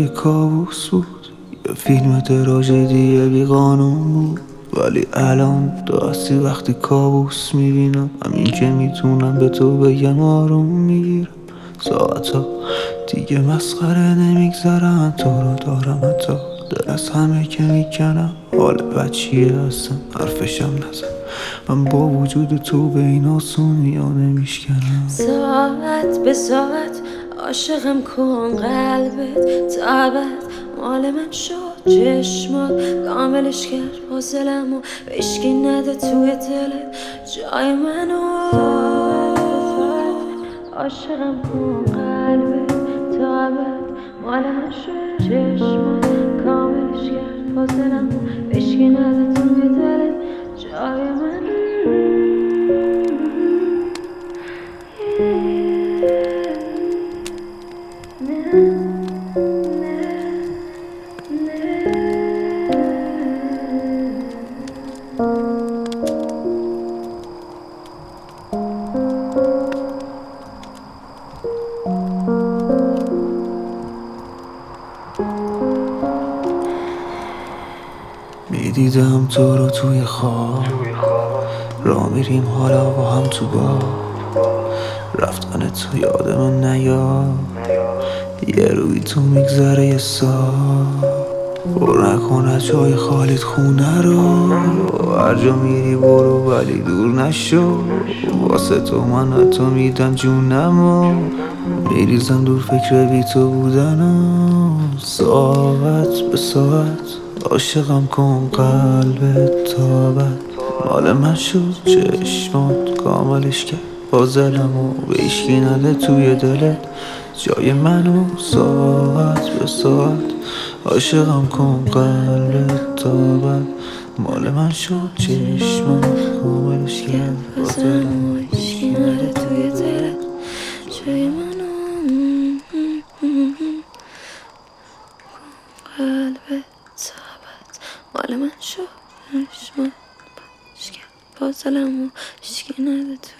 کابوس بود، یه فیلم تراژدی بی قانون بود. ولی الان راستی وقتی کابوس میبینم، همین که میتونم به تو بگم آروم میگیرم. ساعتا دیگه مسخره نمیگذرم، تو رو دارم حتی دل از همه که میکنم. حال بچیه اصلا حرفشم نزن، من با وجود تو به این آسونی ها نمیشکنم. ساعت به ساعت عاشقم کن قلبت، تا ابد مال من شد. چشمات کاملش کرد پازلم و بشکی نده توی دلت جای منو. عاشقم کن قلبت، تا ابد مال من شد. چشمات کاملش کرد پازلم و بشکی نده توی دلت جای منو. میدیدم تو رو توی خواب، را میریم حالا با هم تو با رفتن تو یاد من نیاد. یه روی تو میگذره یه سال، برو نکن جای خالیت خونه رو. هر جا میری برو ولی دور نشو، واسه تو من حتی میدم جونمو. میریزم دور فکر بی تو بودنم. ساعت به ساعت عاشقم کن قلبت، تا بعد مال من شد. چشمات کاملش کرد پازلمو، به هیچکی نده توی دلت جای منو. ساعت به ساعت عاشقم کن قلبت، تا بعد مال من شد. چشمات کاملش کرد پازلمو، به هیچکی نده توی دلت جای منو. قلبت ثابت مال من شد. چشمات بازش کرد پازلم و هیچکی نده تو